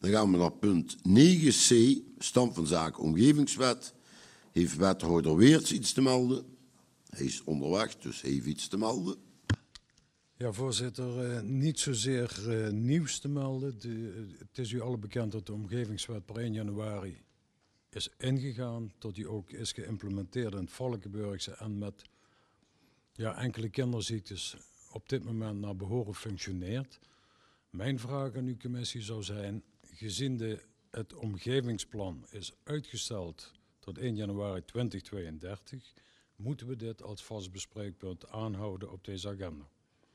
Dan gaan we naar punt 9c, stand van zaken omgevingswet. Heeft wethouder Weerts iets te melden? Hij is onderweg, dus hij heeft iets te melden. Ja, voorzitter, niet zozeer nieuws te melden. Het is u allen bekend dat de omgevingswet per 1 januari is ingegaan, tot die ook is geïmplementeerd in het Valkenburgse en met enkele kinderziektes op dit moment naar behoren functioneert. Mijn vraag aan uw commissie zou zijn, gezien het omgevingsplan is uitgesteld tot 1 januari 2032, moeten we dit als vast bespreekpunt aanhouden op deze agenda.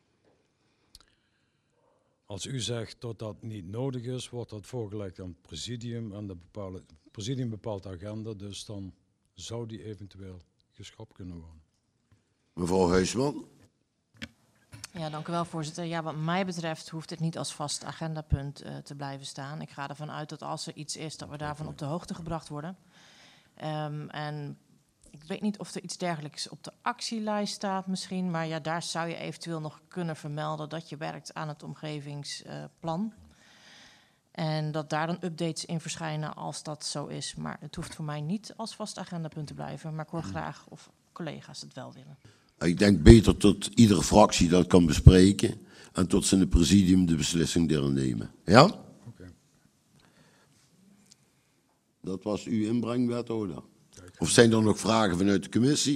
Als u zegt dat dat niet nodig is, wordt dat voorgelegd aan het presidium en het presidium bepaalt de agenda, dus dan zou die eventueel geschrapt kunnen worden. Mevrouw Huisman. Ja, dank u wel, voorzitter. Ja, wat mij betreft hoeft het niet als vast agendapunt te blijven staan. Ik ga ervan uit dat als er iets is, dat we daarvan op de hoogte gebracht worden. En ik weet niet of er iets dergelijks op de actielijst staat misschien, maar ja, daar zou je eventueel nog kunnen vermelden dat je werkt aan het omgevingsplan. En dat daar dan updates in verschijnen als dat zo is. Maar het hoeft voor mij niet als vast agendapunt te blijven. Maar ik hoor graag of collega's het wel willen. Ik denk beter tot iedere fractie dat kan bespreken en tot zijn het presidium de beslissing deel nemen. Ja? Okay. Dat was uw inbreng, wethouder. Of zijn er nog vragen vanuit de commissie?